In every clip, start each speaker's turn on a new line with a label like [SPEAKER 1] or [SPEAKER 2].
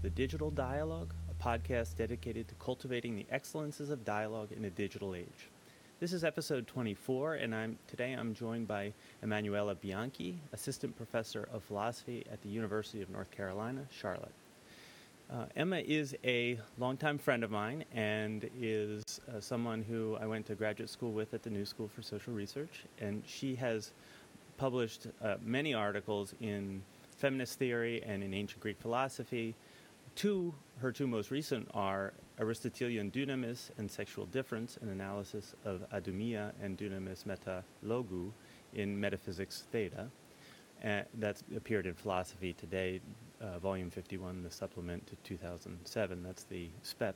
[SPEAKER 1] The Digital Dialogue, a podcast dedicated to cultivating the excellences of dialogue in a digital age. This is episode 24, and today I'm joined by Emanuela Bianchi, Assistant Professor of Philosophy at the University of North Carolina, Charlotte. Emma is a longtime friend of mine and is someone who I went to graduate school with at the New School for Social Research, and she has published many articles in feminist theory and in ancient Greek philosophy. Her two most recent are Aristotelian Dunamis and Sexual Difference, an analysis of Adumia and Dunamis Meta Logu in Metaphysics Theta. That's appeared in Philosophy Today, Volume 51, the supplement to 2007. That's the SPEP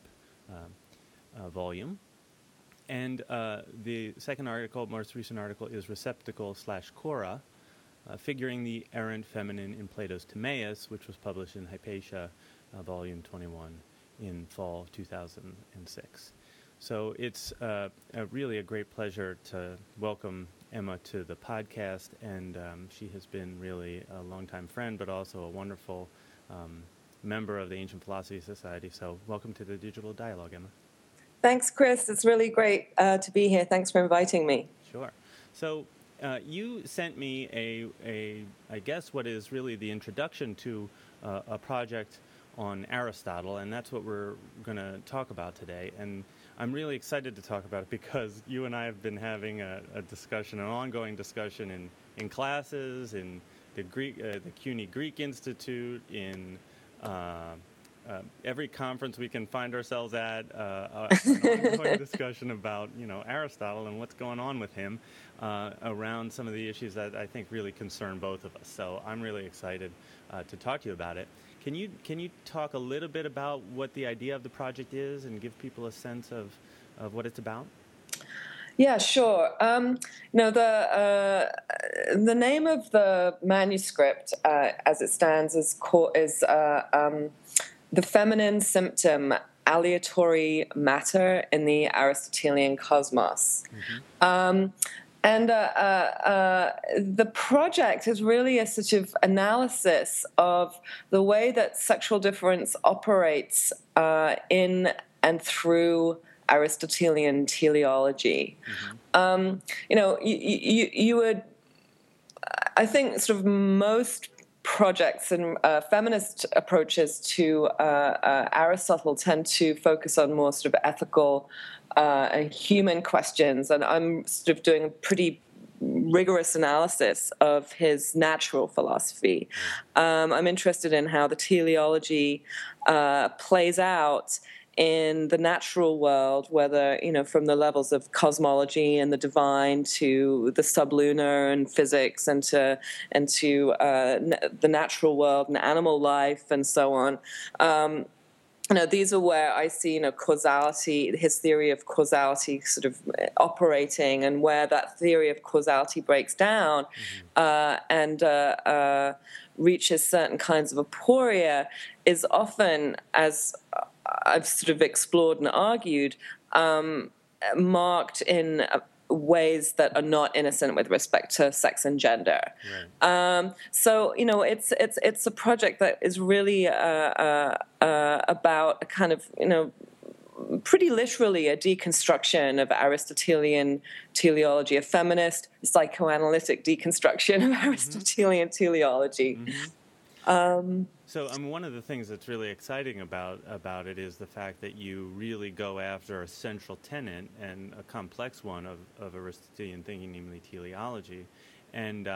[SPEAKER 1] volume. And the second article, most recent article, is Receptacle/Cora, Figuring the Errant Feminine in Plato's Timaeus, which was published in Hypatia, Volume 21, in fall 2006. So it's really a great pleasure to welcome Emma to the podcast, and she has been really a longtime friend, but also a wonderful member of the Ancient Philosophy Society. So welcome to the Digital Dialogue, Emma.
[SPEAKER 2] Thanks, Chris. It's really great to be here. Thanks for inviting me.
[SPEAKER 1] Sure. So you sent me I guess what is really the introduction to a project on Aristotle, and that's what we're going to talk about today. And I'm really excited to talk about it because you and I have been having a discussion, an ongoing discussion in classes, in the CUNY Greek Institute, in every conference we can find ourselves at, an ongoing discussion about Aristotle and what's going on with him around some of the issues that I think really concern both of us. So I'm really excited to talk to you about it. Can you talk a little bit about what the idea of the project is and give people a sense of what it's about?
[SPEAKER 2] Yeah, sure. The name of the manuscript, as it stands, is The Feminine Symptom, Aleatory Matter in the Aristotelian Cosmos. Mm-hmm. And the project is really a sort of analysis of the way that sexual difference operates in and through Aristotelian teleology. Mm-hmm. You would, I think, sort of most projects and feminist approaches to Aristotle tend to focus on more sort of ethical and human questions, and I'm sort of doing a pretty rigorous analysis of his natural philosophy. I'm interested in how the teleology plays out in the natural world, whether, from the levels of cosmology and the divine to the sublunar and physics and to the natural world and animal life and so on. These are where I see, causality, his theory of causality sort of operating, and where that theory of causality breaks down and reaches certain kinds of aporia is often, as I've sort of explored and argued, marked in ways that are not innocent with respect to sex and gender. Right. So it's a project that is really about a kind of pretty literally a deconstruction of Aristotelian teleology, a feminist psychoanalytic deconstruction of Aristotelian teleology.
[SPEAKER 1] Mm-hmm. So one of the things that's really exciting about it is the fact that you really go after a central tenet and a complex one of Aristotelian thinking, namely teleology. And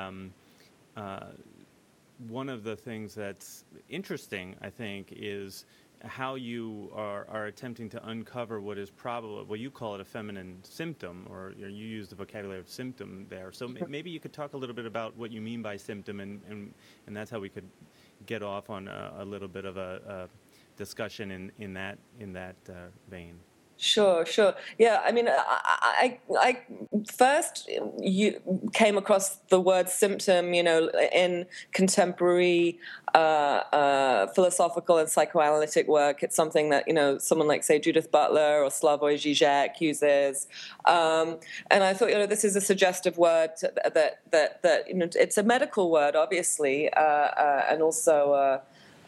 [SPEAKER 1] one of the things that's interesting, I think, is how you are attempting to uncover what is probably, well, you call it a feminine symptom, or you use the vocabulary of symptom there. So maybe you could talk a little bit about what you mean by symptom, and that's how we could get off on a little bit of a discussion in that vein.
[SPEAKER 2] Sure. Yeah, I mean, I first came across the word symptom, in contemporary philosophical and psychoanalytic work. It's something that, someone like, say, Judith Butler or Slavoj Žižek uses. And I thought, this is a suggestive word that it's a medical word, obviously, and also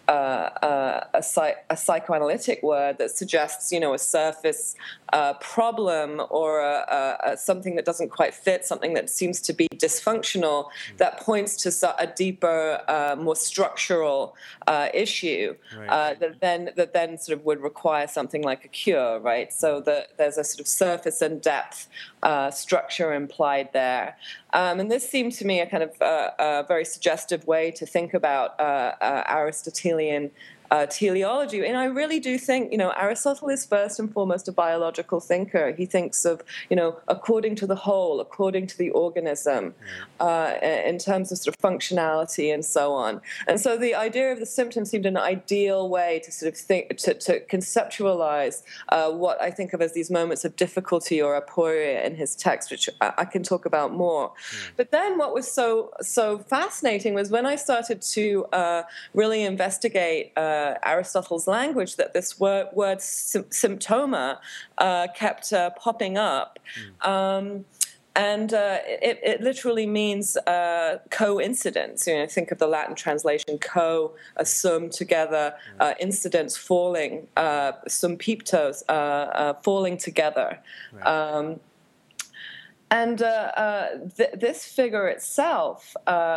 [SPEAKER 2] a psychoanalytic word that suggests, a surface problem or something that doesn't quite fit, something that seems to be dysfunctional, that points to a deeper, more structural issue that then sort of would require something like a cure, right? So there's a sort of surface and depth structure implied there. And this seemed to me a kind of a very suggestive way to think about Aristotelian teleology. And I really do think, Aristotle is first and foremost a biological thinker. He thinks of, according to the whole, according to the organism, in terms of sort of functionality and so on. And so the idea of the symptom seemed an ideal way to sort of think, to conceptualize what I think of as these moments of difficulty or aporia in his text, which I can talk about more. But then what was so fascinating was when I started to really investigate Aristotle's language, that this word symptoma kept popping up. And it literally means coincidence. Think of the Latin translation, sum, together, incidents, falling, sum piptos, falling together. Right. And this figure itself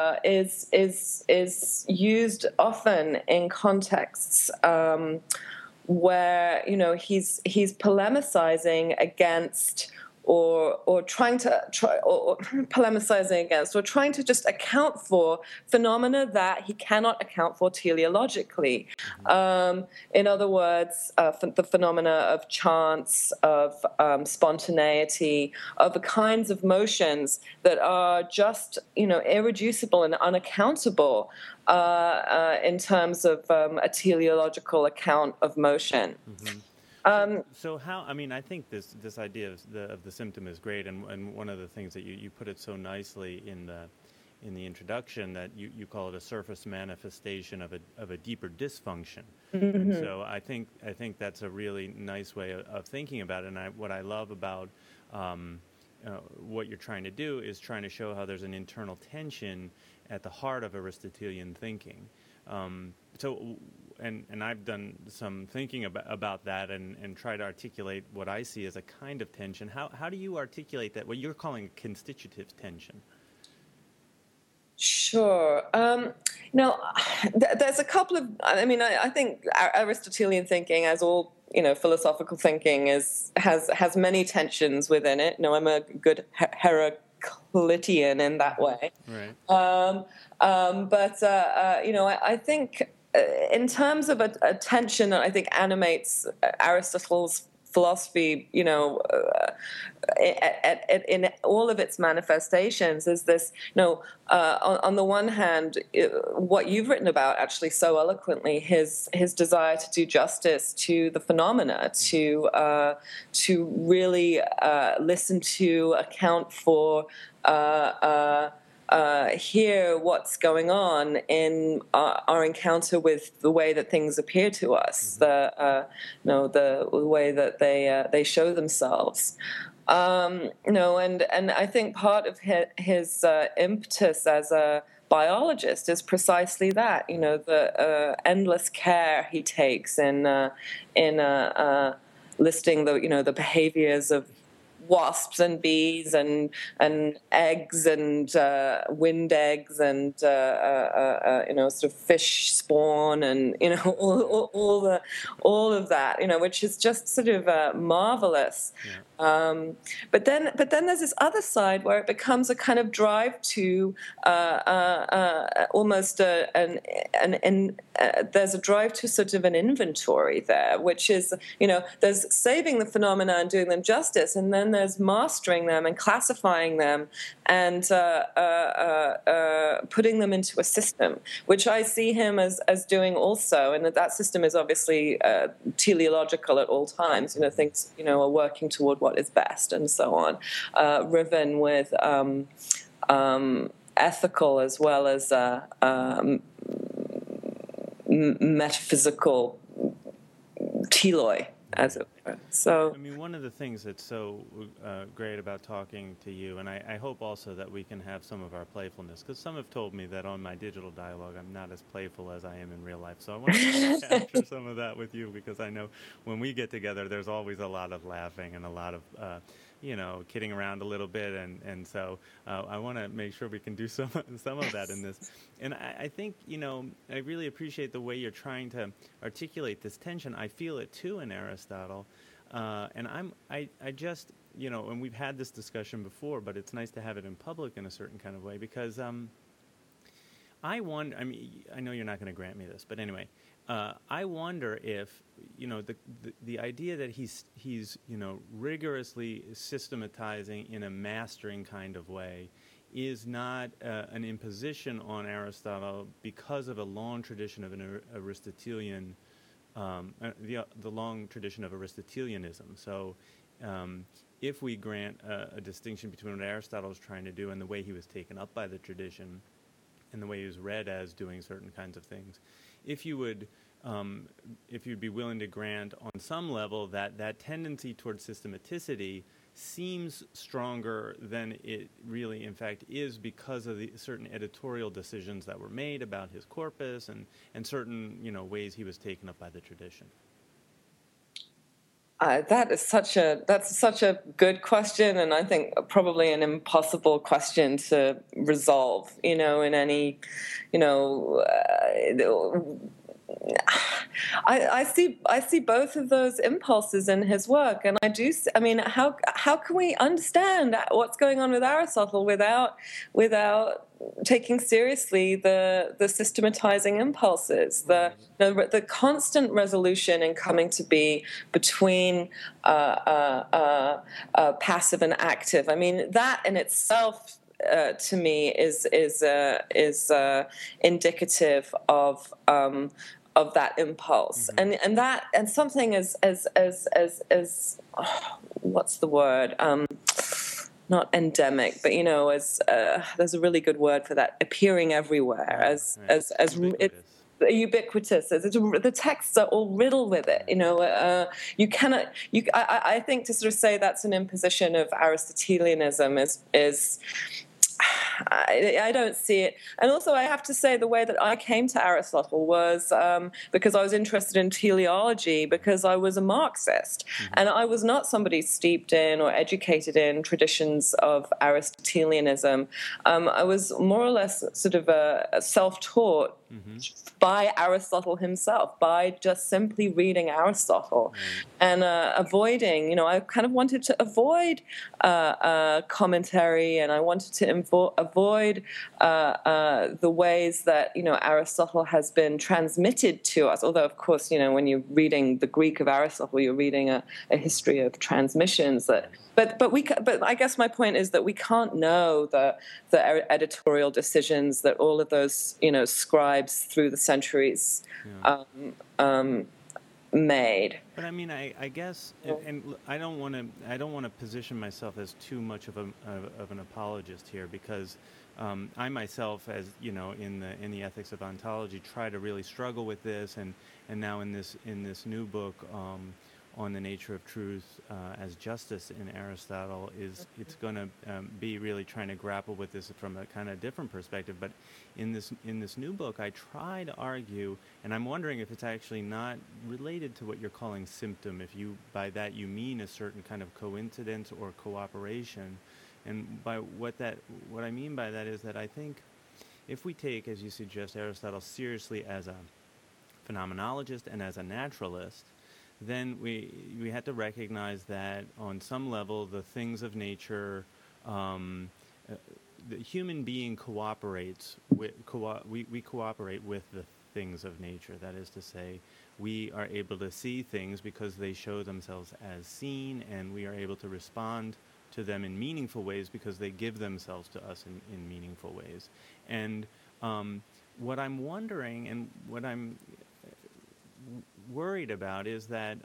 [SPEAKER 2] is used often in contexts where he's polemicizing against or trying to polemicizing against, or trying to just account for phenomena that he cannot account for teleologically. In other words, the phenomena of chance, of spontaneity, of the kinds of motions that are just, irreducible and unaccountable in terms of a teleological account of motion.
[SPEAKER 1] So how? I mean, I think this idea of the symptom is great, and one of the things that you put it so nicely in the introduction, that you call it a surface manifestation of a deeper dysfunction. And so I think that's a really nice way of thinking about it. And what I love about what you're trying to do is trying to show how there's an internal tension at the heart of Aristotelian thinking. And I've done some thinking about that and try to articulate what I see as a kind of tension. How do you articulate that, what you're calling a constitutive tension?
[SPEAKER 2] Sure. There's a couple of, I think Aristotelian thinking, as all, philosophical thinking, has many tensions within it. I'm a good Heraclitean in that way. Right. But I think in terms of a tension that I think animates Aristotle's philosophy, in all of its manifestations, is this, on the one hand, what you've written about actually so eloquently, his desire to do justice to the phenomena, to really listen to, account for, hear what's going on in our encounter with the way that things appear to us, the way that they show themselves. And I think part of his impetus as a biologist is precisely that. The endless care he takes in listing the behaviors of wasps and bees and eggs and wind eggs and sort of fish spawn and all of that, which is just sort of marvelous. Yeah. But then there's this other side where it becomes a kind of drive to almost there's a drive to sort of an inventory there, which is there's saving the phenomena and doing them justice, and then there's mastering them and classifying them and putting them into a system, which I see him as doing also, and that system is obviously teleological at all times. Things are working toward what is best and so on, riven with ethical as well as metaphysical teloi, as it So
[SPEAKER 1] I mean, one of the things that's so great about talking to you, and I hope also that we can have some of our playfulness, because some have told me that on my digital dialogue I'm not as playful as I am in real life. So I want to try to capture some of that with you, because I know when we get together, there's always a lot of laughing and a lot of kidding around a little bit, and so I want to make sure we can do some of that in this. And I think I really appreciate the way you're trying to articulate this tension. I feel it too in Aristotle. And I just, and we've had this discussion before, but it's nice to have it in public in a certain kind of way, because I wonder, I mean, I know you're not going to grant me this, but anyway, I wonder if, the idea that he's rigorously systematizing in a mastering kind of way is not an imposition on Aristotle because of a long tradition of an Aristotelian the long tradition of Aristotelianism. So if we grant a distinction between what Aristotle was trying to do and the way he was taken up by the tradition and the way he was read as doing certain kinds of things, if you'd be willing to grant on some level that tendency towards systematicity seems stronger than it really in fact is, because of the certain editorial decisions that were made about his corpus and certain ways he was taken up by the tradition.
[SPEAKER 2] That's such a good question, and I think probably an impossible question to resolve. In any, I see both of those impulses in his work, and I do. I mean, how can we understand what's going on with Aristotle without taking seriously the systematizing impulses, the constant resolution and coming to be between passive and active? I mean, that in itself, to me, is indicative of that impulse, and something as what's the word? Not endemic, but as there's a really good word for that, appearing everywhere, as ubiquitous. The texts are all riddled with it. You cannot. I think to sort of say that's an imposition of Aristotelianism is. I don't see it. And also I have to say the way that I came to Aristotle was because I was interested in teleology, because I was a Marxist. And I was not somebody steeped in or educated in traditions of Aristotelianism. I was more or less sort of a self-taught by Aristotle himself, by just simply reading Aristotle and avoiding, I kind of wanted to avoid commentary, and I wanted to avoid the ways that, Aristotle has been transmitted to us. Although, of course, when you're reading the Greek of Aristotle, you're reading a history of transmissions that. But I guess my point is that we can't know the editorial decisions that all of those scribes through the centuries made.
[SPEAKER 1] But I mean, I guess, and I don't want to position myself as too much of an apologist here, because I myself, as in the ethics of ontology, try to really struggle with this, and now in this new book on the nature of truth as justice in Aristotle, it's going to be really trying to grapple with this from a kind of different perspective. But in this new book, I try to argue, and I'm wondering if it's actually not related to what you're calling symptom, if by that you mean a certain kind of coincidence or cooperation. And by what I mean by that is that I think if we take, as you suggest, Aristotle seriously as a phenomenologist and as a naturalist, then we have to recognize that on some level the things of nature, the human being cooperates with we cooperate with the things of nature. That is to say, we are able to see things because they show themselves as seen, and we are able to respond to them in meaningful ways because they give themselves to us in meaningful ways. And what I'm wondering, and what I'm worried about, is that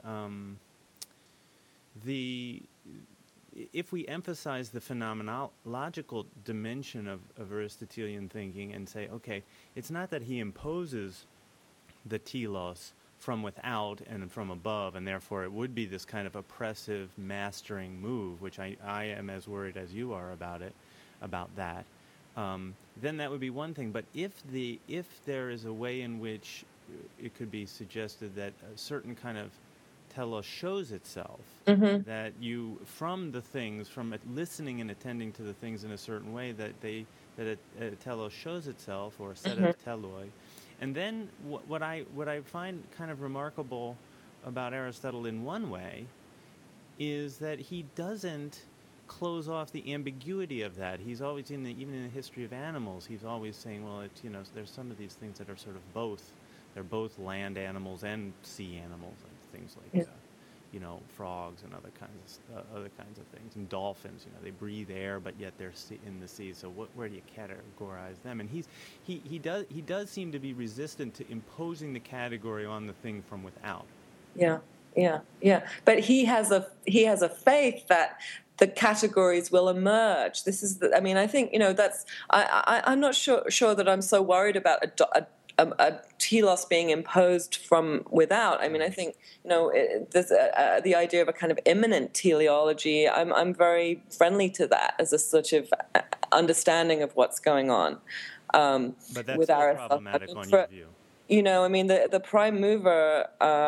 [SPEAKER 1] if we emphasize the phenomenological dimension of Aristotelian thinking and say, okay, it's not that he imposes the telos from without and from above, and therefore it would be this kind of oppressive mastering move, which I am as worried as you are about that. Then that would be one thing. But if there is a way in which it could be suggested that a certain kind of telos shows itself, that you, from the things, from listening and attending to the things in a certain way, that a telos shows itself, or a set of teloi. And then what I find kind of remarkable about Aristotle in one way is that he doesn't close off the ambiguity of that. He's always even in the history of animals, he's always saying, well, it's, there's some of these things that are sort of both. They're both land animals and sea animals, and things like frogs and other kinds of things, and dolphins. They breathe air, but yet they're in the sea. So where do you categorize them? And he does seem to be resistant to imposing the category on the thing from without.
[SPEAKER 2] Yeah. But he has a faith that the categories will emerge. This is I think that's I'm not sure that I'm so worried about a telos being imposed from without. I mean, I think there's the idea of a kind of immanent teleology. I'm very friendly to that as a sort of understanding of what's going on.
[SPEAKER 1] But that's
[SPEAKER 2] with
[SPEAKER 1] still problematic on your view.
[SPEAKER 2] I mean, the prime mover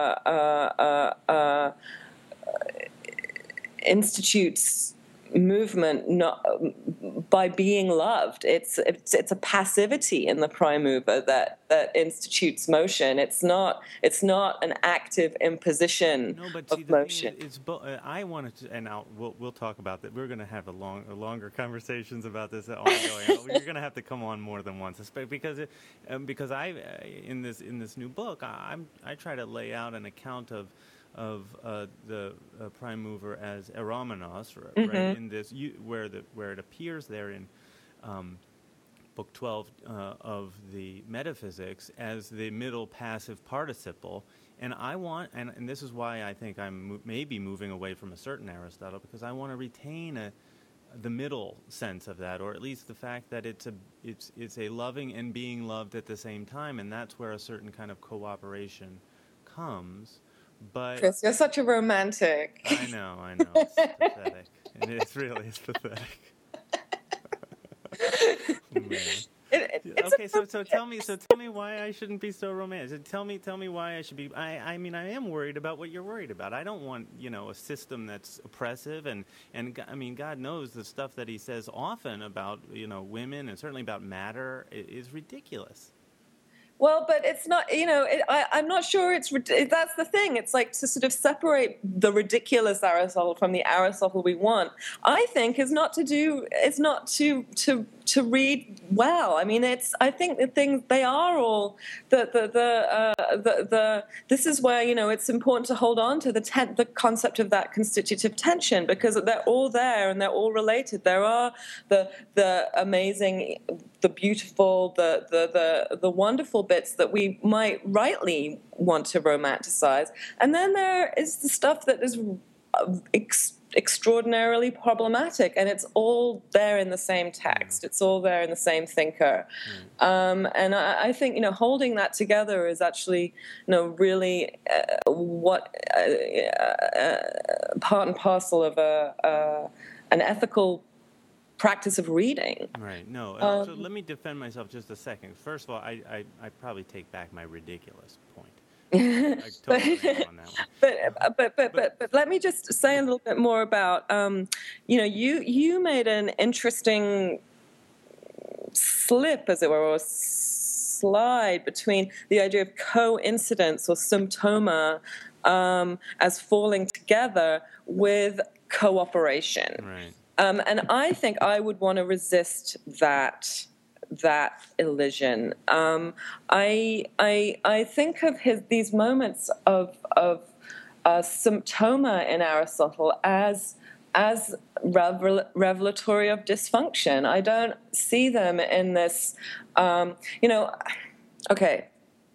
[SPEAKER 2] institutes movement not by being loved. It's a passivity in the prime mover that institutes motion. It's not an active imposition of motion.
[SPEAKER 1] I wanted to, and we'll talk about that. We're going to have longer conversations about this ongoing. You're going to have to come on more than once, because I in this new book I try to lay out an account of the prime mover as eromenos, right? In this, where it appears there in book 12 of the Metaphysics as the middle passive participle, and and this is why I think I'm maybe moving away from a certain Aristotle, because I want to retain the middle sense of that, or at least the fact that it's a loving and being loved at the same time, and that's where a certain kind of cooperation comes. But
[SPEAKER 2] Chris, you're such a romantic.
[SPEAKER 1] I know. It's pathetic. It's pathetic. Okay, so tell me why I shouldn't be so romantic. Tell me why I should be. I mean, I am worried about what you're worried about. I don't want a system that's oppressive, and I mean, God knows the stuff that he says often about women, and certainly about matter, is ridiculous.
[SPEAKER 2] Well, but it's not, I'm not sure that's the thing. It's like to sort of separate the ridiculous Aristotle from the Aristotle we want, I think, is not to read well. I mean, I think the things, they are all, this is where, it's important to hold on to the concept of that constitutive tension, because they're all there and they're all related. There are the amazing, the beautiful, the wonderful bits that we might rightly want to romanticize, and then there is the stuff that is extraordinarily problematic, and it's all there in the same text. It's all there in the same thinker. And I think holding that together is actually really what part and parcel of an ethical practice of reading.
[SPEAKER 1] Right. No. So let me defend myself just a second. First of all, I probably take back my ridiculous point. I totally agree on that one.
[SPEAKER 2] But let me just say a little bit more about you made an interesting slip, as it were, or slide between the idea of coincidence or symptoma as falling together with cooperation.
[SPEAKER 1] Right.
[SPEAKER 2] And I think I would want to resist that elision. I think of these moments of symptoma in Aristotle as revelatory of dysfunction. I don't see them in this. Okay.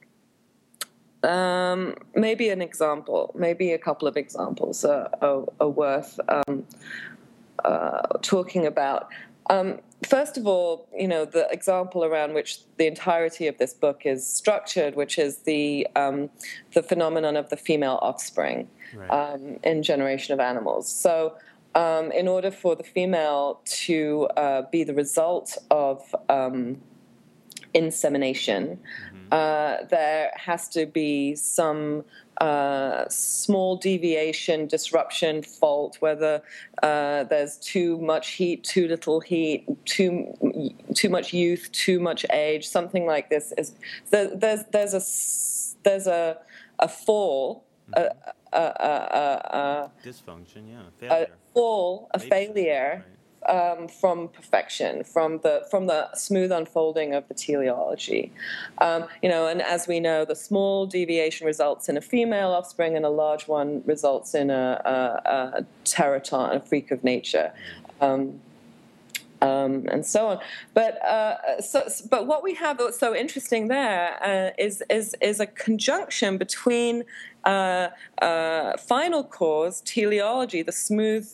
[SPEAKER 2] Maybe an example, maybe a couple of examples are worth talking about. First of all, the example around which the entirety of this book is structured, which is the phenomenon of the female offspring in Generation of Animals. So in order for the female to be the result of insemination, there has to be some small deviation, disruption, fault, whether there's too much heat, too little heat, too much youth, too much age, something like this. There's a fall,
[SPEAKER 1] dysfunction, failure.
[SPEAKER 2] A failure.
[SPEAKER 1] Right.
[SPEAKER 2] From perfection, from the smooth unfolding of the teleology, and as we know, the small deviation results in a female offspring, and a large one results in a teraton, a freak of nature, and so on. But what we have that's so interesting there is a conjunction between final cause, teleology, the smooth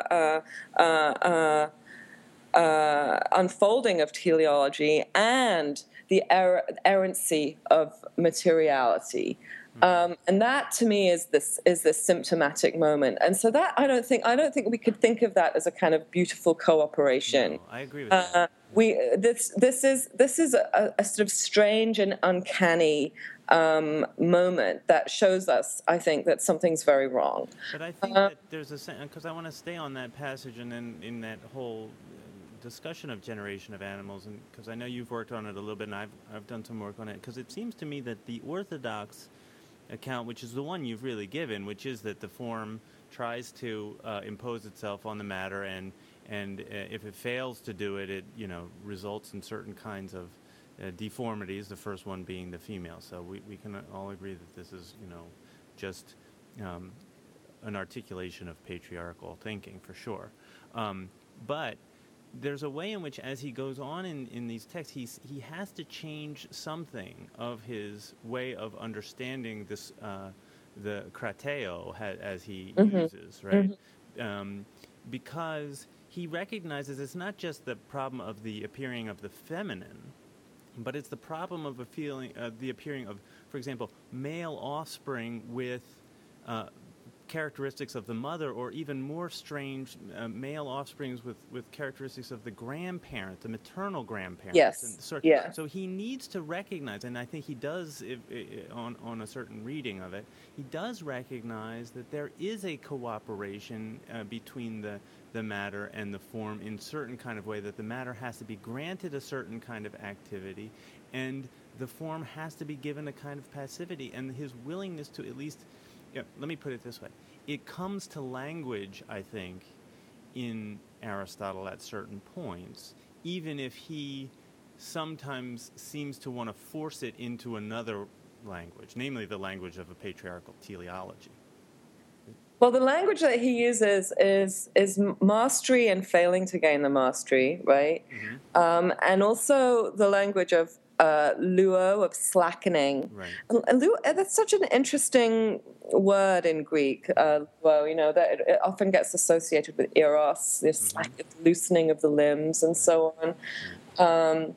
[SPEAKER 2] unfolding of teleology, and the errancy of materiality. And that, to me, is this symptomatic moment. And so that I don't think we could think of that as a kind of beautiful cooperation.
[SPEAKER 1] No, I agree with that.
[SPEAKER 2] This is a sort of strange and uncanny moment that shows us, I think, that something's very wrong.
[SPEAKER 1] But I think that there's because I want to stay on that passage and then in that whole discussion of Generation of Animals, and because I know you've worked on it a little bit, and I've done some work on it, because it seems to me that the orthodox account, which is the one you've really given, which is that the form tries to impose itself on the matter, and if it fails to do it, it results in certain kinds of deformities, the first one being the female. So we can all agree that this is just an articulation of patriarchal thinking, for sure. But there's a way in which, as he goes on in these texts, he has to change something of his way of understanding this, the krateo, as he uses, right? Because he recognizes it's not just the problem of the appearing of the feminine, but it's the problem of the appearing of, for example, male offspring with characteristics of the mother, or even more strange, male offsprings with characteristics of the grandparent, the maternal grandparent.
[SPEAKER 2] Yes.
[SPEAKER 1] So he needs to recognize, and I think he does, on a certain reading of it, he does recognize that there is a cooperation between the matter and the form in certain kind of way, that the matter has to be granted a certain kind of activity, and the form has to be given a kind of passivity, and his willingness to at least... let me put it this way. It comes to language, I think, in Aristotle at certain points, even if he sometimes seems to want to force it into another language, namely the language of a patriarchal teleology.
[SPEAKER 2] Well, the language that he uses is mastery and failing to gain the mastery, right? And also the language of luo, of slackening.
[SPEAKER 1] Right.
[SPEAKER 2] That's such an interesting word in Greek. That it often gets associated with eros, this loosening of the limbs, and so on.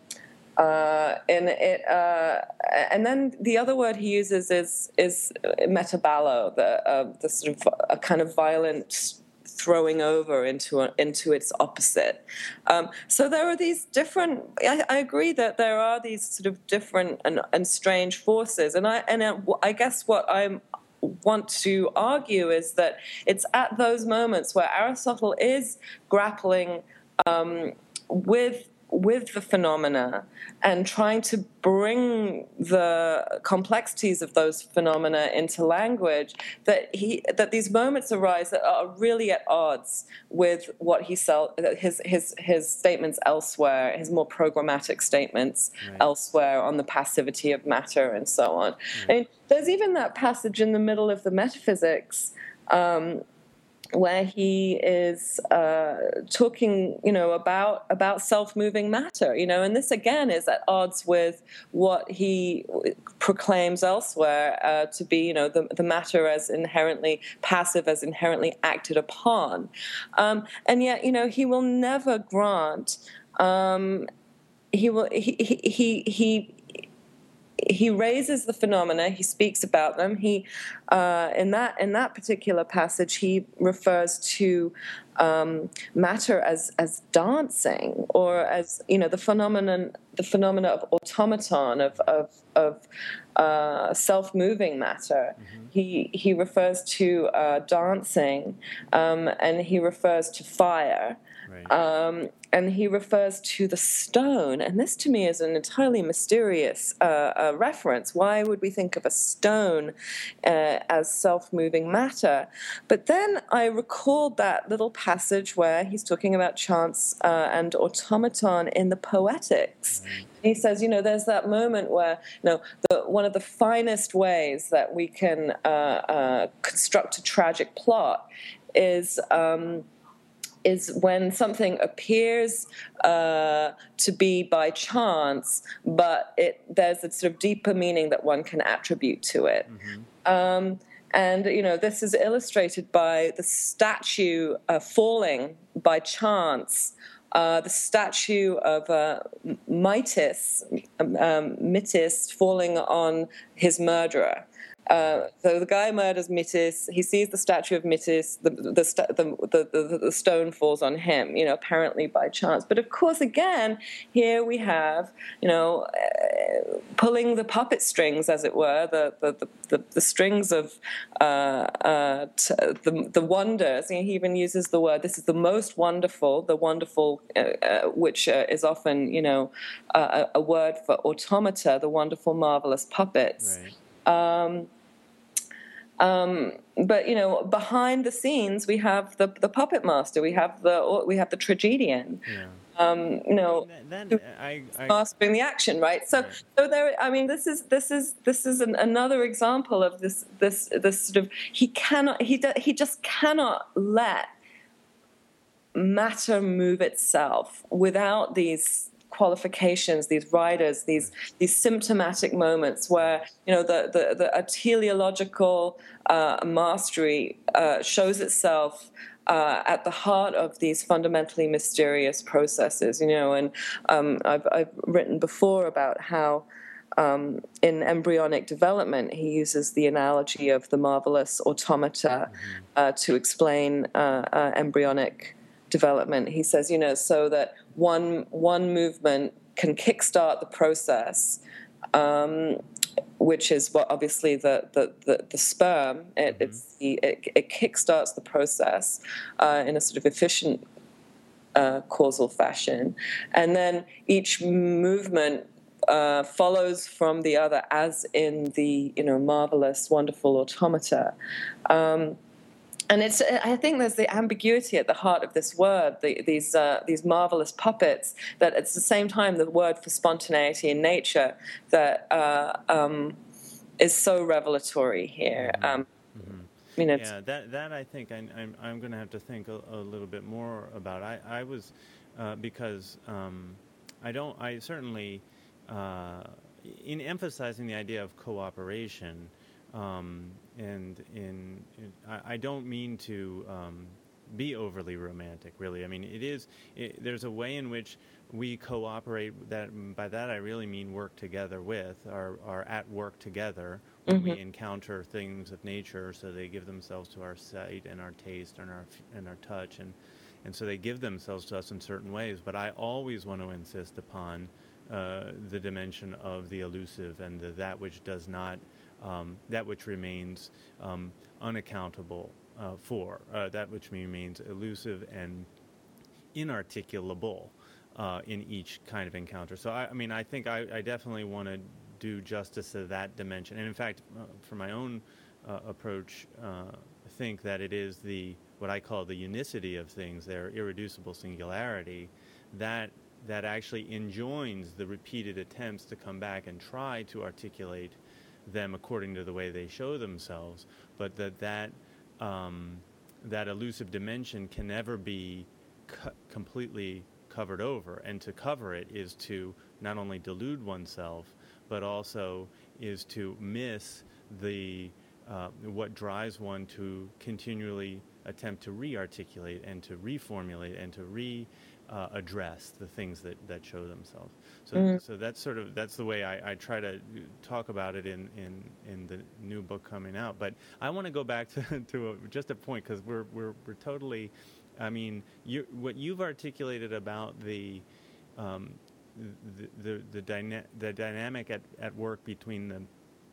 [SPEAKER 2] And then the other word he uses is metaballo, the sort of a kind of violent throwing over into its opposite. So there are these different. I agree that there are these sort of different and strange forces, and I guess what I want to argue is that it's at those moments where Aristotle is grappling with the phenomena and trying to bring the complexities of those phenomena into language, that these moments arise that are really at odds with what his statements elsewhere, his more programmatic statements elsewhere on the passivity of matter and so on. I mean, there's even that passage in the middle of the Metaphysics where he is talking, about self-moving matter, and this again is at odds with what he proclaims elsewhere to be, the matter as inherently passive, as inherently acted upon, and yet, he will never grant. He will. He raises the phenomena. He speaks about them. He, in that particular passage, he refers to matter as dancing, or as the phenomena of automaton, of self-moving matter. He refers to dancing, and he refers to fire.
[SPEAKER 1] Right.
[SPEAKER 2] And he refers to the stone, and this to me is an entirely mysterious reference. Why would we think of a stone as self-moving matter? But then I recalled that little passage where he's talking about chance and automaton in the Poetics.
[SPEAKER 1] Right.
[SPEAKER 2] He says, there's that moment where, one of the finest ways that we can construct a tragic plot is when something appears to be by chance, but there's a sort of deeper meaning that one can attribute to it. And, this is illustrated by the statue falling by chance, the statue of Mitis falling on his murderer. So the guy murders Mitis. He sees the statue of Mitis. The stone falls on him, apparently by chance. But of course, again, here we have, pulling the puppet strings, as it were, the strings of the wonders. He even uses the word. This is the most wonderful. The wonderful, which is often, a word for automata. The wonderful, marvelous puppets.
[SPEAKER 1] Right.
[SPEAKER 2] But behind the scenes, we have the puppet master. We have the tragedian.
[SPEAKER 1] Yeah.
[SPEAKER 2] Mastering the action, right? So there. I mean, this is another example of this sort of he just cannot let matter move itself without these qualifications, these riders, these symptomatic moments where the teleological mastery shows itself at the heart of these fundamentally mysterious processes. And I've written before about how in embryonic development he uses the analogy of the marvelous automata to explain embryonic development. He says, so that one movement can kickstart the process, which is what obviously the sperm. It kickstarts the process in a sort of efficient causal fashion, and then each movement follows from the other, as in the marvelous, wonderful automata. And I think there's the ambiguity at the heart of this word, these marvelous puppets, that at the same time the word for spontaneity in nature that is so revelatory here.
[SPEAKER 1] That I think I'm going to have to think a little bit more about. I was because I certainly in emphasizing the idea of cooperation. I don't mean to be overly romantic, really. I mean, there's a way in which we cooperate. By that I really mean work together with, are at work together when we encounter things of nature. So they give themselves to our sight and our taste and our touch, and so they give themselves to us in certain ways. But I always want to insist upon the dimension of the elusive and that which does not. That which remains unaccountable for, that which remains elusive and inarticulable in each kind of encounter. So, I think I definitely want to do justice to that dimension. And in fact, for my own approach, think that it is what I call the unicity of things, their irreducible singularity, that actually enjoins the repeated attempts to come back and try to articulate them according to the way they show themselves, but that that elusive dimension can never be completely covered over, and to cover it is to not only delude oneself, but also is to miss the what drives one to continually attempt to re-articulate and to reformulate and to address the things that show themselves. So that's the way I try to talk about it in the new book coming out. But I want to go back to just a point, because we're totally, I mean, what you've articulated about the dynamic at work between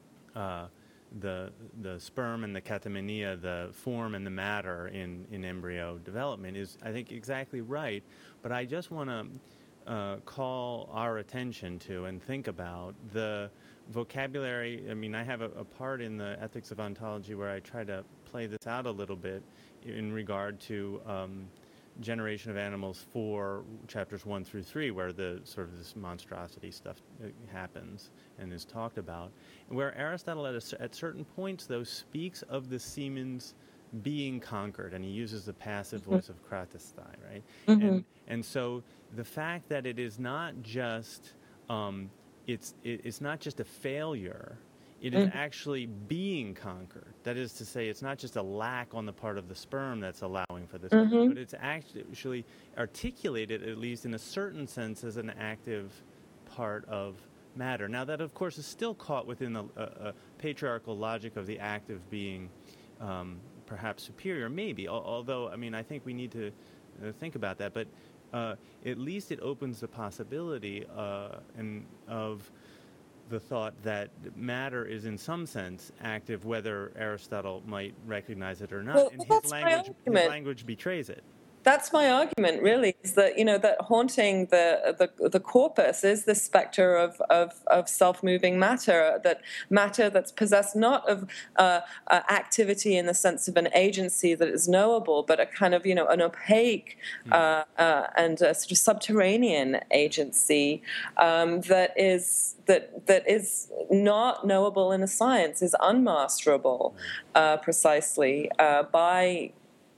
[SPEAKER 1] the sperm and the catamenia, the form and the matter in embryo development, is, I think, exactly right. But I just want to call our attention to and think about the vocabulary. I mean, I have a part in the Ethics of Ontology where I try to play this out a little bit in regard to Generation of Animals 4, chapters 1 through 3, where the sort of this monstrosity stuff happens and is talked about, where Aristotle at certain points, though, speaks of the semen's being conquered, and he uses the passive voice of kratestai, right? And so the fact that it is not just it's not just a failure. It is actually being conquered. That is to say, it's not just a lack on the part of the sperm that's allowing for this, but it's actually articulated, at least in a certain sense, as an active part of matter. Now, that, of course, is still caught within a patriarchal logic of the active being perhaps superior, maybe, although, I mean, I think we need to think about that. But at least it opens the possibility of the thought that matter is in some sense active, whether Aristotle might recognize it or not,
[SPEAKER 2] well,
[SPEAKER 1] and his language betrays it.
[SPEAKER 2] That's my argument, really, is that, you know, that haunting the corpus is the specter of self-moving matter, that matter that's possessed not of activity in the sense of an agency that is knowable, but a kind of, you know, an opaque and a sort of subterranean agency that is not knowable in a science, is unmasterable precisely by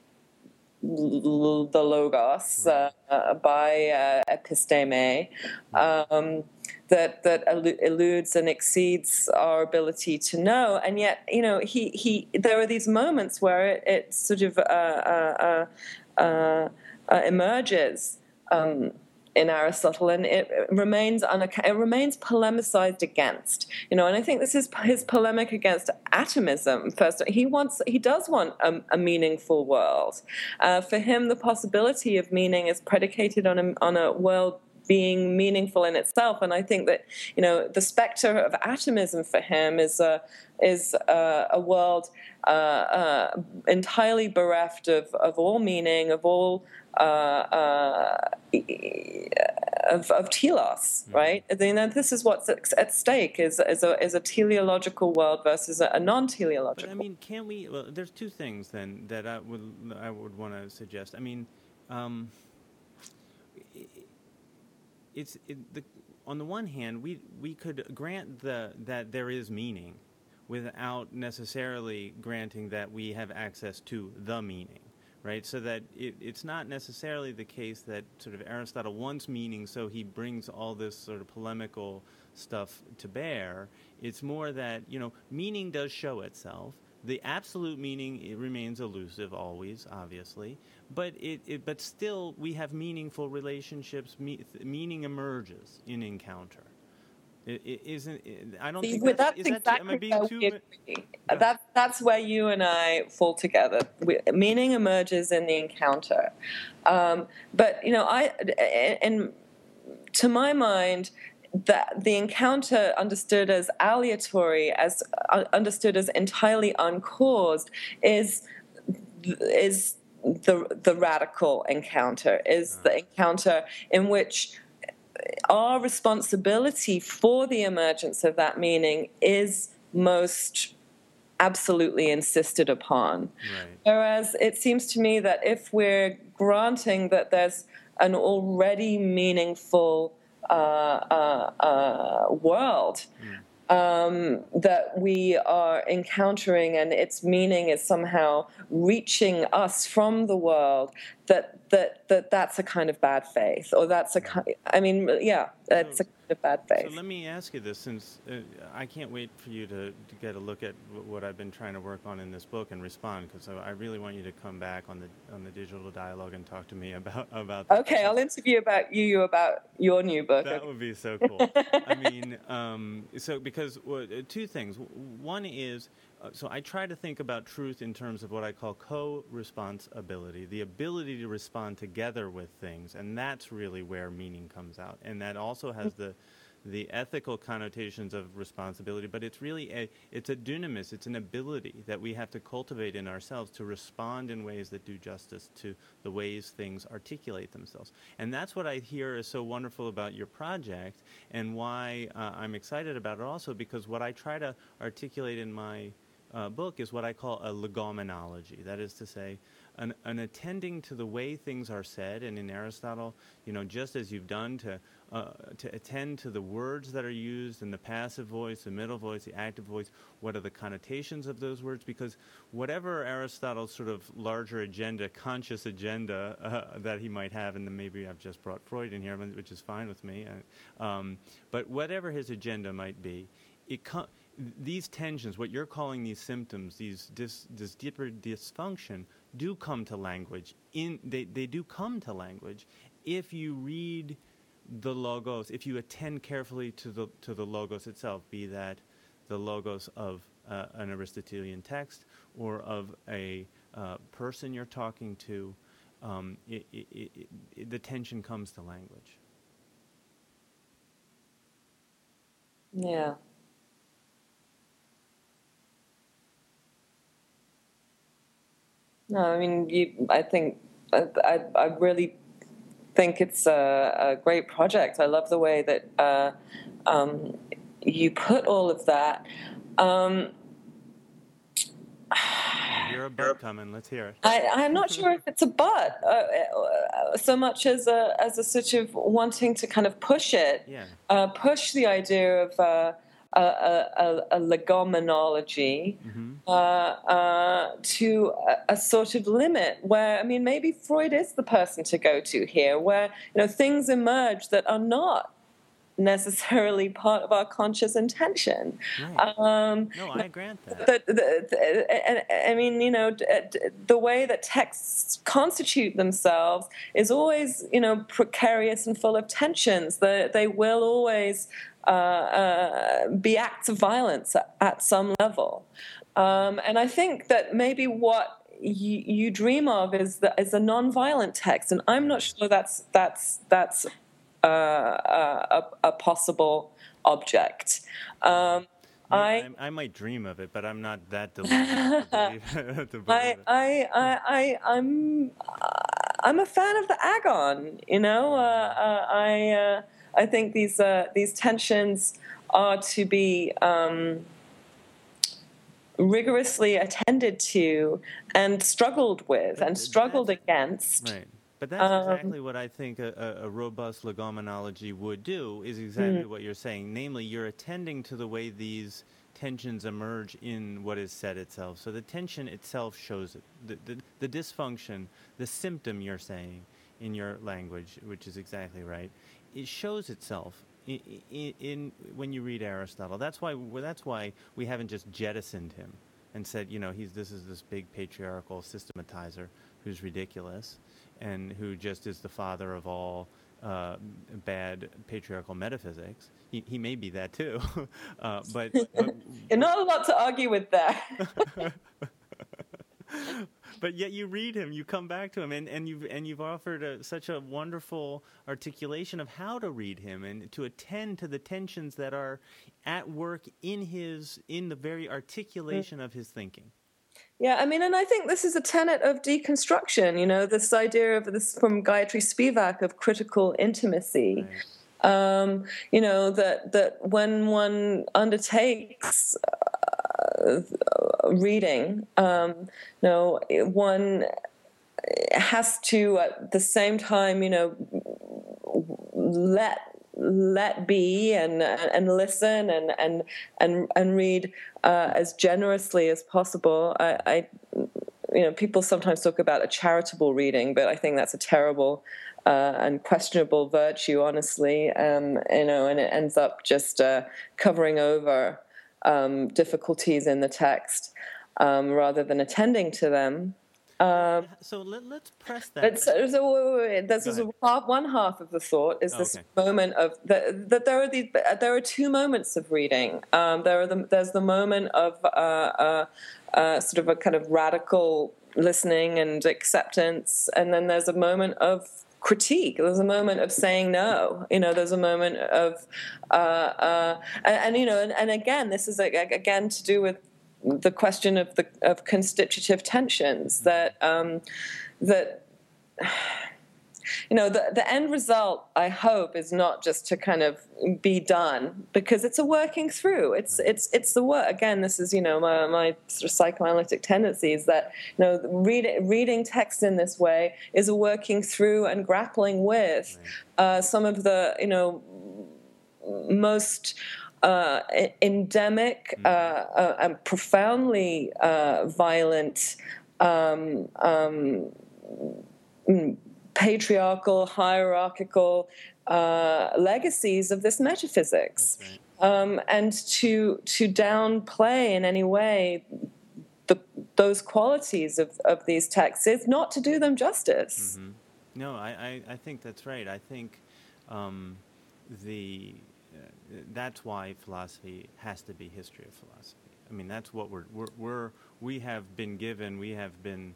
[SPEAKER 2] the logos, by episteme, that eludes and exceeds our ability to know. And yet, you know, there are these moments where it sort of emerges in Aristotle, and it remains polemicized against, you know. And I think this is his polemic against atomism. First, he does want a meaningful world. For him, the possibility of meaning is predicated on a world being meaningful in itself. And I think that, you know, the specter of atomism for him is a world entirely bereft of all meaning, of all of telos, right? You know, this is what's at stake: is a teleological world versus a non-teleological.
[SPEAKER 1] But I mean, can't we? Well, there's two things then that I would want to suggest. I mean, on the one hand, we could grant that there is meaning, without necessarily granting that we have access to the meaning. Right, so that it's not necessarily the case that sort of Aristotle wants meaning, so he brings all this sort of polemical stuff to bear. It's more that, you know, meaning does show itself. The absolute meaning, it remains elusive always, obviously, but but still we have meaningful relationships. Meaning emerges in encounter. It isn't. I don't think
[SPEAKER 2] that's exactly. Am I being too? That's where you and I fall together. Meaning emerges in the encounter, but, you know, to my mind, that the encounter understood as aleatory, as understood as entirely uncaused, is the radical encounter. Is the encounter in which our responsibility for the emergence of that meaning is most absolutely insisted upon. Right. Whereas it seems to me that if we're granting that there's an already meaningful world, that we are encountering, and its meaning is somehow reaching us from the world, that's a kind of bad faith, or that's a kind. I mean, yeah, that's a kind of bad
[SPEAKER 1] So
[SPEAKER 2] faith.
[SPEAKER 1] let me ask you this, since I can't wait for you to get a look at what I've been trying to work on in this book and respond, because I really want you to come back on the digital dialogue and talk to me about this.
[SPEAKER 2] Okay, I'll interview you about your new book.
[SPEAKER 1] That would be so cool. I mean, so because two things. One is, so I try to think about truth in terms of what I call co-responsibility, the ability to respond together with things, and that's really where meaning comes out. And that also has the ethical connotations of responsibility, but it's really it's a dunamis, it's an ability that we have to cultivate in ourselves to respond in ways that do justice to the ways things articulate themselves. And that's what I hear is so wonderful about your project, and why I'm excited about it also, because what I try to articulate in my book is what I call a legomenology. That is to say, an attending to the way things are said, and in Aristotle, just as you've done to attend to the words that are used in the passive voice, the middle voice, the active voice, what are the connotations of those words? Because whatever Aristotle's sort of larger agenda, conscious agenda that he might have, and then maybe I've just brought Freud in here, which is fine with me, but whatever his agenda might be, these tensions, what you're calling these symptoms, this deeper dysfunction, do come to language. They do come to language if you read the logos, if you attend carefully to the logos itself, be that the logos of an Aristotelian text or of a person you're talking to, the tension comes to language.
[SPEAKER 2] Yeah. No, I mean, I think I really think it's a great project. I love the way that you put all of that.
[SPEAKER 1] You're a but coming. Let's hear it.
[SPEAKER 2] I'm not sure if it's a but so much as a sort of wanting to kind of push it, push the idea of a legomenology to a sort of limit where, I mean, maybe Freud is the person to go to here, where things emerge that are not necessarily part of our conscious intention.
[SPEAKER 1] Right. No, I grant that.
[SPEAKER 2] I mean, the way that texts constitute themselves is always, precarious and full of tensions. They will always be acts of violence at some level. And I think that maybe what you dream of is a non-violent text, and I'm not sure that's a possible object.
[SPEAKER 1] I might dream of it, but I'm not that delusional to believe it.
[SPEAKER 2] I'm a fan of the agon. I think these tensions are to be rigorously attended to and struggled with and struggled against.
[SPEAKER 1] Right. But that's exactly what I think a robust legomenology would do, is exactly what you're saying. Namely, you're attending to the way these tensions emerge in what is said itself. So the tension itself shows it. The dysfunction, the symptom you're saying in your language, which is exactly right, it shows itself in when you read Aristotle. That's why we haven't just jettisoned him and said, this is this big patriarchal systematizer who's ridiculous and who just is the father of all bad patriarchal metaphysics. He may be that too, but
[SPEAKER 2] you're not a lot to argue with that.
[SPEAKER 1] But yet you read him, you come back to him, and you've offered such a wonderful articulation of how to read him and to attend to the tensions that are at work in the very articulation of his thinking.
[SPEAKER 2] Yeah, I mean, and I think this is a tenet of deconstruction, this idea of this from Gayatri Spivak of critical intimacy. Right. That when one undertakes reading, one has to at the same time, let let be and listen and read as generously as possible. People sometimes talk about a charitable reading, but I think that's a terrible and questionable virtue, honestly. And it ends up just covering over difficulties in the text rather than attending to them.
[SPEAKER 1] So let's press that.
[SPEAKER 2] One half of the thought is this moment of that there are two moments of reading. There's the moment of sort of a kind of radical listening and acceptance, and then there's a moment of critique. There's a moment of saying no. There's a moment of and again, this is again to do with the question of constitutive tensions that the end result, I hope, is not just to kind of be done, because it's a working through. It's the work. Again, this is my sort of psychoanalytic tendencies that reading text in this way is a working through and grappling with some of the most endemic and profoundly violent patriarchal, hierarchical legacies of this metaphysics. And to downplay in any way those qualities of these texts is not to do them justice.
[SPEAKER 1] Mm-hmm. No, I think that's right. I think that's why philosophy has to be history of philosophy. I mean, that's what we have been given. We have been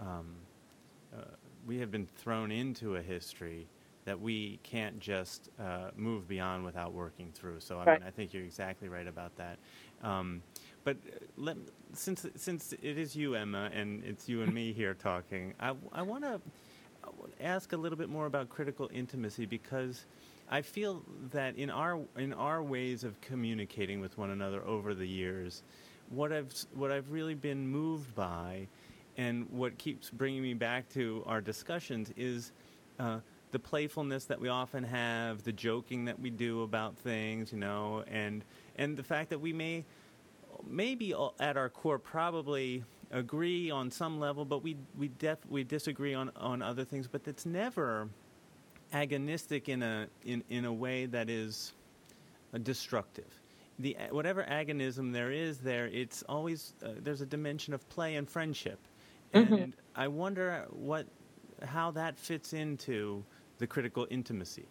[SPEAKER 1] thrown into a history that we can't just move beyond without working through. So I mean, I think you're exactly right about that. But since it is you, Emma, and it's you and me here talking, I want to ask a little bit more about critical intimacy, because I feel that in our ways of communicating with one another over the years, what I've really been moved by, and what keeps bringing me back to our discussions, is the playfulness that we often have, the joking that we do about things, and the fact that we maybe at our core probably agree on some level, but we disagree on other things. But it's never agonistic in a way that is destructive. Whatever agonism there is, it's always there's a dimension of play and friendship, and I wonder how that fits into the critical intimacy.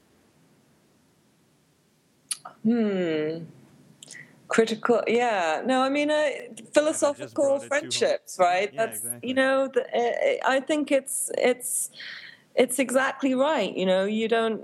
[SPEAKER 2] Critical, yeah. No, I mean, philosophical friendships, right?
[SPEAKER 1] Yeah,
[SPEAKER 2] That's
[SPEAKER 1] exactly.
[SPEAKER 2] I think it's exactly right. You don't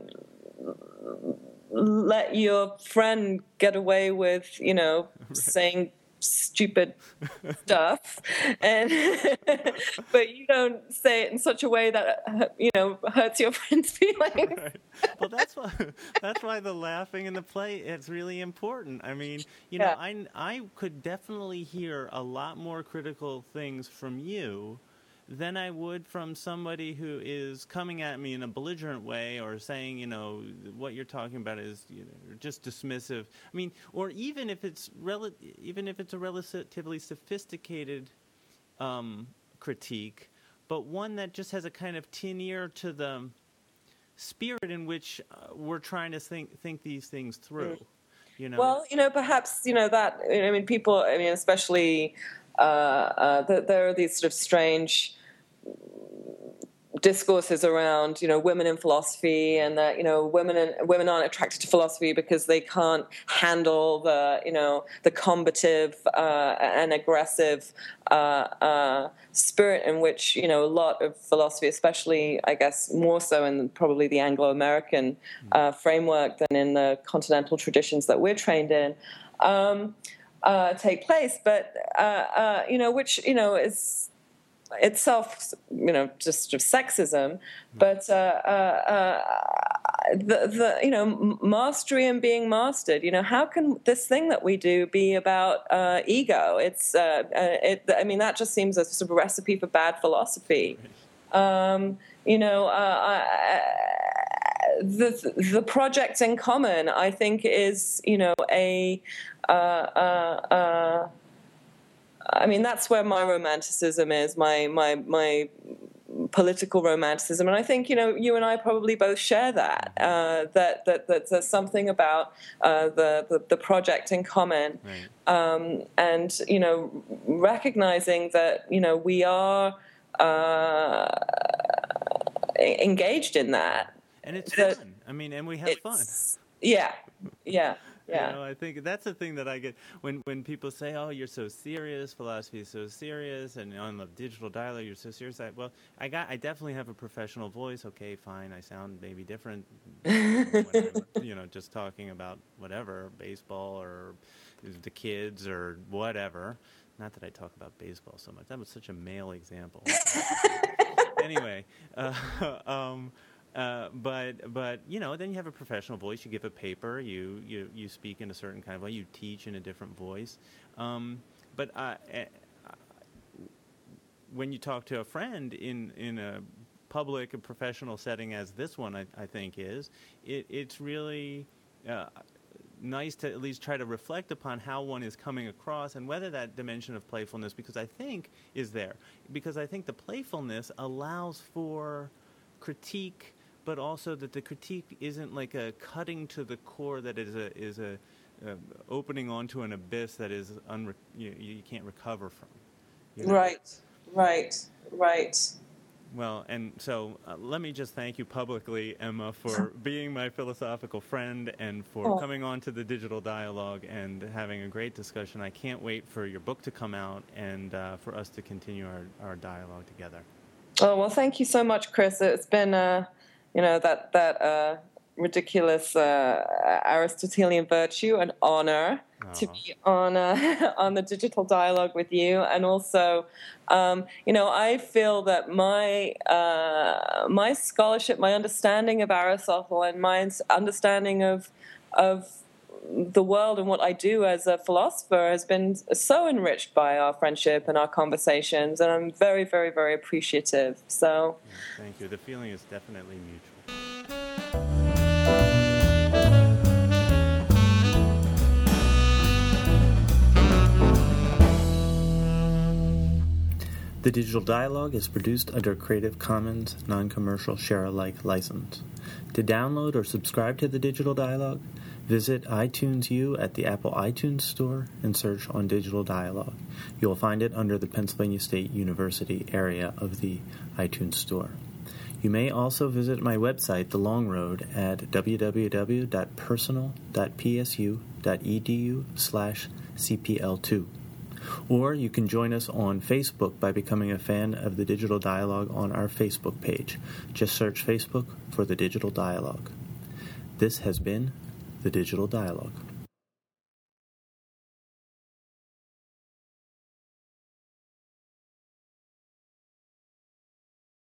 [SPEAKER 2] let your friend get away with saying stupid stuff, and but you don't say it in such a way that hurts your friend's feelings.
[SPEAKER 1] Right. Well, that's why the laughing and the play is really important. I mean, I could definitely hear a lot more critical things from you than I would from somebody who is coming at me in a belligerent way, or saying, what you're talking about is just dismissive. I mean, or even if it's a relatively sophisticated critique, but one that just has a kind of tin ear to the spirit in which we're trying to think these things through.
[SPEAKER 2] Well, perhaps that. I mean, people. I mean, especially there are these sort of strange discourses around women in philosophy, and that women aren't attracted to philosophy because they can't handle the combative and aggressive spirit in which a lot of philosophy, especially I guess more so in probably the Anglo-American framework than in the continental traditions that we're trained in, take place, but which is itself just sort of sexism, but the mastery and being mastered. How can this thing that we do be about ego? It's I mean, that just seems a sort of recipe for bad philosophy. the project in common, I think, is, I mean, that's where my romanticism is, my political romanticism, and I think you and I probably both share that. That there's something about the project in common,
[SPEAKER 1] right.
[SPEAKER 2] And recognizing that we are engaged in that,
[SPEAKER 1] and it's fun. I mean, and we have fun.
[SPEAKER 2] Yeah.
[SPEAKER 1] I think that's the thing that I get when people say, "Oh, you're so serious. Philosophy is so serious," and on the digital dialogue, you're so serious. I definitely have a professional voice. Okay, fine. I sound maybe different when I'm, just talking about whatever, baseball or the kids or whatever. Not that I talk about baseball so much. That was such a male example. Anyway. But then you have a professional voice. You give a paper. You speak in a certain kind of way. You teach in a different voice. But when you talk to a friend in a public and professional setting as this one, I think it's really nice to at least try to reflect upon how one is coming across and whether that dimension of playfulness, because I think is there. Because I think the playfulness allows for critique, but also that the critique isn't like a cutting to the core that is a opening onto an abyss that is you can't recover from.
[SPEAKER 2] Right.
[SPEAKER 1] Well, and so let me just thank you publicly, Emma, for being my philosophical friend and for coming on to the Digital Dialogue and having a great discussion. I can't wait for your book to come out and for us to continue our dialogue together.
[SPEAKER 2] Oh, well, thank you so much, Chris. It's been, that ridiculous Aristotelian virtue, an honor to be on the Digital Dialogue with you. And also, I feel that my scholarship, my understanding of Aristotle and my understanding of the world and what I do as a philosopher has been so enriched by our friendship and our conversations, and I'm very, very, very appreciative. So,
[SPEAKER 1] thank you. The feeling is definitely mutual. The Digital Dialogue is produced under a Creative Commons non-commercial share-alike license. To download or subscribe to the Digital Dialogue, visit iTunes U at the Apple iTunes Store and search on Digital Dialogue. You will find it under the Pennsylvania State University area of the iTunes Store. You may also visit my website, The Long Road, at www.personal.psu.edu/CPL2. Or you can join us on Facebook by becoming a fan of the Digital Dialogue on our Facebook page. Just search Facebook for the Digital Dialogue. This has been the Digital Dialogue.